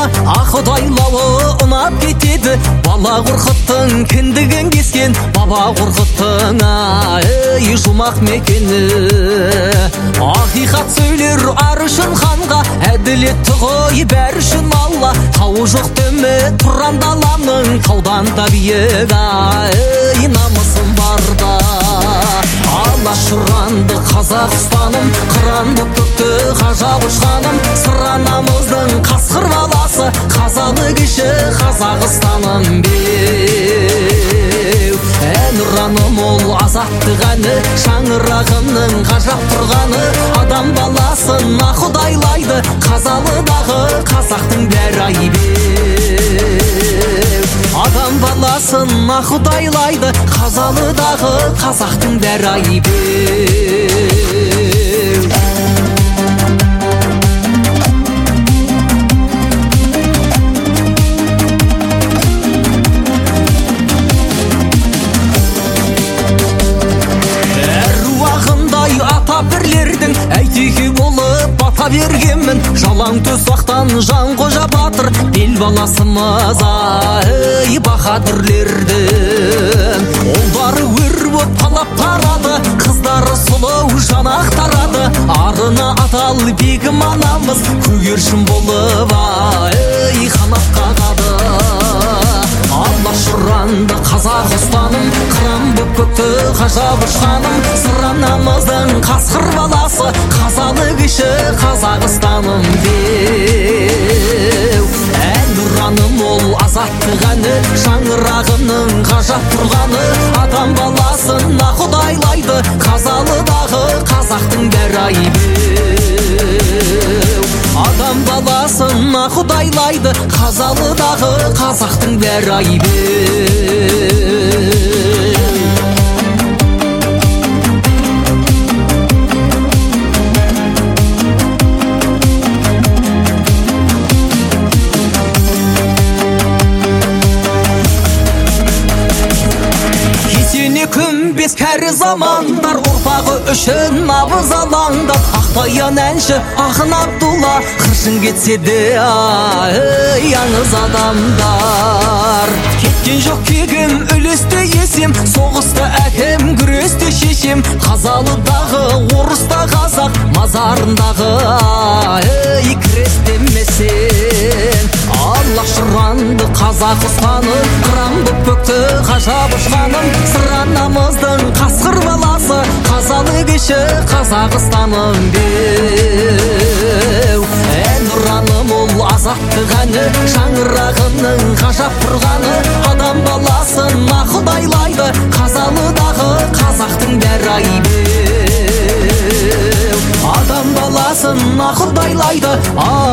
Ақұдайлауы ұнап кетеді. Бала қорқыттың кіндігін кескен баба қорқыттың жұмақ мекені. Ақиқат сөйлер ар үшін ханға, әділетті ғой бәрі үшін Алла. Тауы жоқ төме тұран даланың, таудан да биік намысым барда. Алаш ұранды Қазақстаным, қыранды көкті ғажап ұшқаным. Сыранамыздың қасқыр баласы, қазалы кіші Қазақстаным беу. Ән ұраным ол азаттық әні, шаңырағының ғажап тұрғаны. Адам баласын ақұдайлайды, қазалыдағы қазақтың бәрі айбеу. Адам баласын ақұдайлайды, қазалыдағы қазақтың бәрі айбеу. Бірлердің әйтеке болып бата бергенмін. Жалаң төсақтан Жанқожа батыр бел баласымыз баһадүрлердің. Олдары өр боп қалап тарады, қыздары сұлу жанақ тарады. Арына атал бегім анамыз көгершін болып қанат қағады. Алаш ұранды қазақ ұстаным, қыран боп көкті ғажап ұшқаным. Сыранамыздың қасқыр баласы, қазалы кіші Қазақстаным беу. Ән ұраным ол азаттық әні, шаңырағының ғажап тұрғаны. Адам баласын ақұдайлайды, қазалыдағы қазақтың бәрі айбеу. Адам баласын ақұдайлайды, қазалыдағы қазақтың бәрі айбеу. Күмбес кәрі замандар ұрпағы үшін набыз алаңдап. Ақтаян әнші Ақын Абдулла қыршын кетсе де аңыз адамдар. Кеткен жоқ кегім, үлесті есем, соғысты әкем, күресті шешем. Қазалыдағы орыста қазақ, мазарындағы крестемесен. Алаш ұранды қазақ ұстаным, қыран боп көкті ғажап ұшқаным. Сыранамыздың қасқыр баласы, қазалы кіші Қазақстаным беу. Ән ұраным ол азаттық әні, шаңырағының ғажап тұрғаны. Адам баласын ақұдайлайды, қазалыдағы қазақтың бәрі айбеу. Адам баласын ақұдайлайды,